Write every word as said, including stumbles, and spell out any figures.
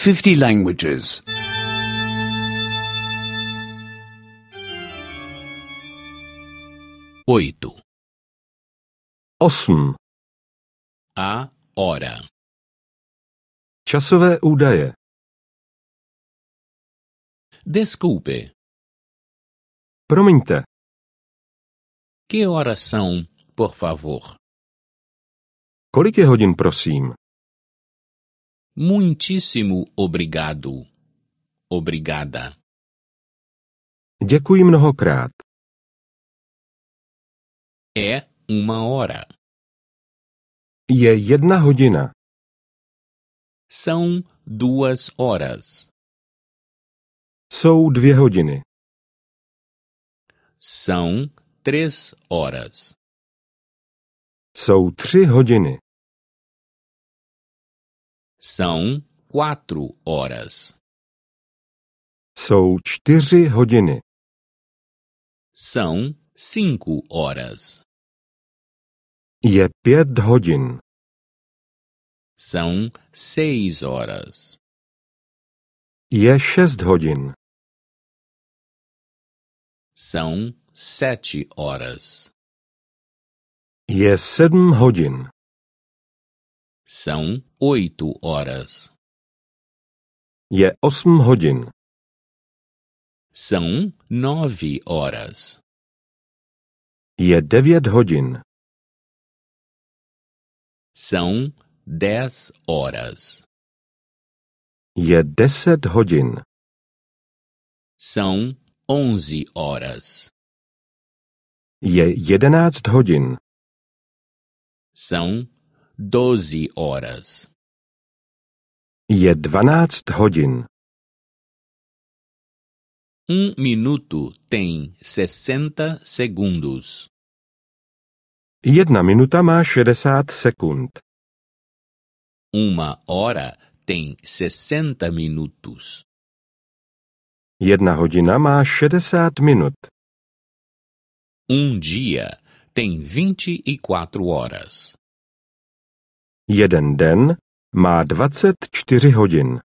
fifty languages. Oito. Osm. A hora. Časové údaje. Desculpe, Promiňte, que horas são, por favor? kolik je hodin, prosím? Muitíssimo obrigado. Obrigada. Děkuji mnohokrát. É uma hora. Je jedna hodina. São duas horas. Jsou dvě hodiny. São três horas. Jsou tři hodiny. São quatro horas. Jsou čtyři hodiny. São cinco horas. Je pět hodin. São seis horas. Je šest hodin. São sete horas. Je sedm hodin. São oito horas. Je osm hodin. São nove horas. Je devět hodin. São dez horas. Je deset hodin. São onze horas. Je jedenáct hodin. São doze horas. Je dvanáct hodin. Um minuto tem sessenta segundos. Jedna minuta má šedesát sekund. Uma hora tem sessenta minutos. Jedna hodina má šedesát minut. Um dia tem vinte e quatro horas. Jeden den má dvacet čtyři hodin.